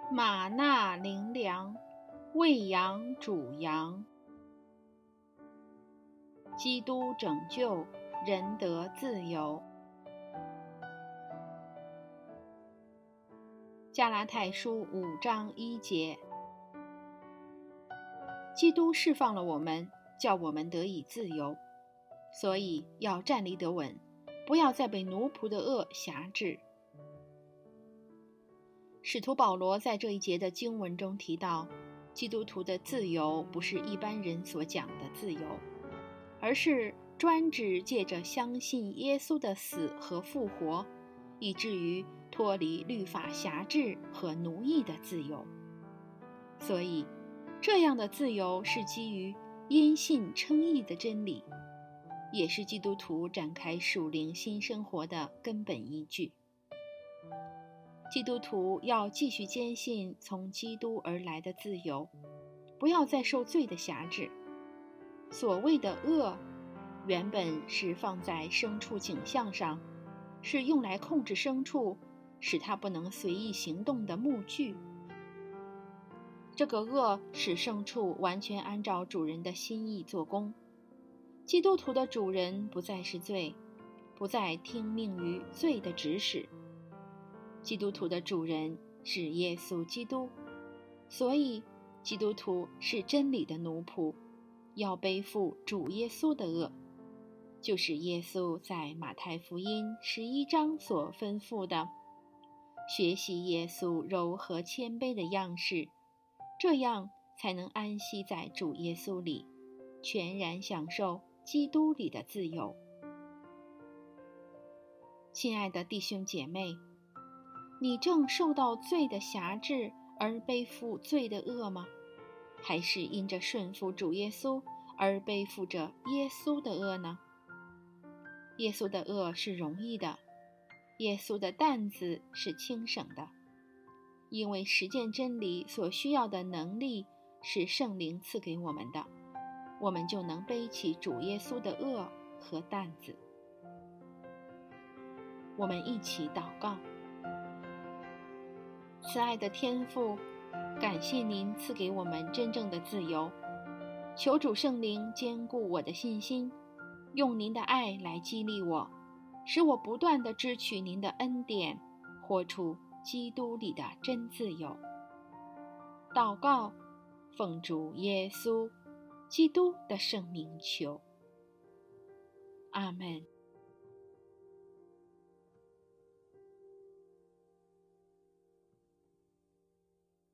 玛纳灵粮，喂养主羊。基督拯救，人得自由。加拉太书5章1节，基督释放了我们，叫我们得以自由，所以要站立得稳，不要再被奴仆的恶辖制。使徒保罗在这一节的经文中提到，基督徒的自由不是一般人所讲的自由，而是专指借着相信耶稣的死和复活，以至于脱离律法辖制和奴役的自由。所以，这样的自由是基于因信称义的真理，也是基督徒展开属灵新生活的根本依据。基督徒要继续坚信从基督而来的自由，不要再受罪的辖制。所谓的恶，原本是放在牲畜景象上，是用来控制牲畜，使它不能随意行动的木具。这个恶使牲畜完全按照主人的心意做工。基督徒的主人不再是罪，不再听命于罪的指使。基督徒的主人是耶稣基督，所以基督徒是真理的奴仆，要背负主耶稣的恶，就是耶稣在马太福音11章所吩咐的，学习耶稣柔和谦卑的样式，这样才能安息在主耶稣里，全然享受基督里的自由。亲爱的弟兄姐妹，你正受到罪的辖制而背负罪的恶吗？还是因着顺服主耶稣而背负着耶稣的恶呢？耶稣的恶是容易的，耶稣的担子是轻省的，因为实践真理所需要的能力是圣灵赐给我们的，我们就能背起主耶稣的恶和担子。我们一起祷告。慈爱的天父，感谢您赐给我们真正的自由，求主圣灵坚固我的信心，用您的爱来激励我，使我不断地支取您的恩典，活出基督里的真自由。祷告，奉主耶稣基督的圣名求，阿们。